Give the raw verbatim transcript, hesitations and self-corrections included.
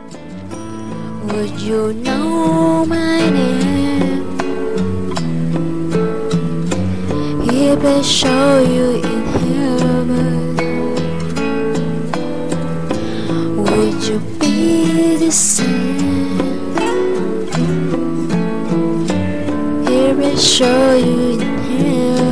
Would you know my name if I show you in heaven? Would you be the same if I show you in heaven?